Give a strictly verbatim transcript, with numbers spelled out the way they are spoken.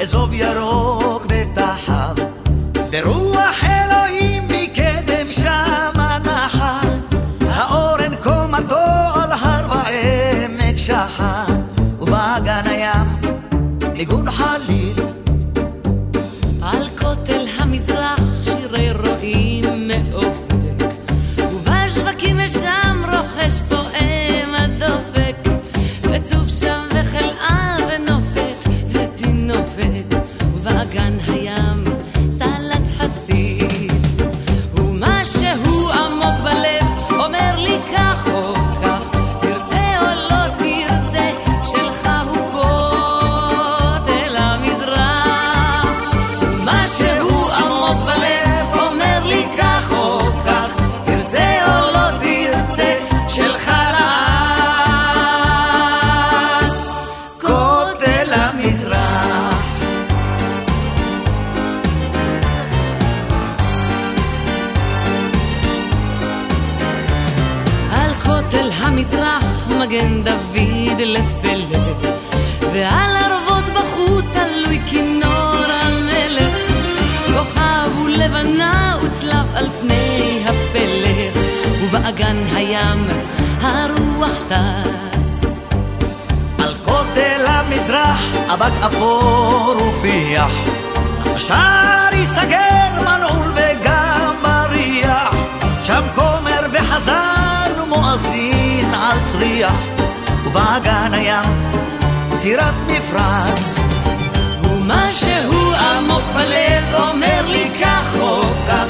אזוב ירוק ותחב, ברוח אלוהים מקדם שמה נחה, האורן קומתו על הר ועמק שחה, ובאגן הים ניגון חליל. על כותל המזרח שירי רועים מאופק, ובשווקים ושם רוחש פועם הדופק, וצוף שם וחלאה ונופת ותינופת, ובאגן הים סלט חציל, ומשהו עמוק בלב אומר לי כך או כך, תרצה או לא תרצה, שלך הוא כותל המזרח. ומשהו עמוק בלב אומר לי כך או כך, תרצה או לא תרצה, שלך לעד כותל המזרח. על כותל המזרח מגן דוד לפלג, ועל ערבות בחוט תלוי כינור המלך, כוכב ולבנה וצלב על פני הפלך, ובאגן הים הרוח טס. על כותל המזרח אבק אפור ופיח, השער ייסגר מנעול וגם מריח, שם כומר וחזן ומואזין על צריח, ובאגן הים סירת מפרש. ומשהו עמוק בלב אומר לי כך או כך,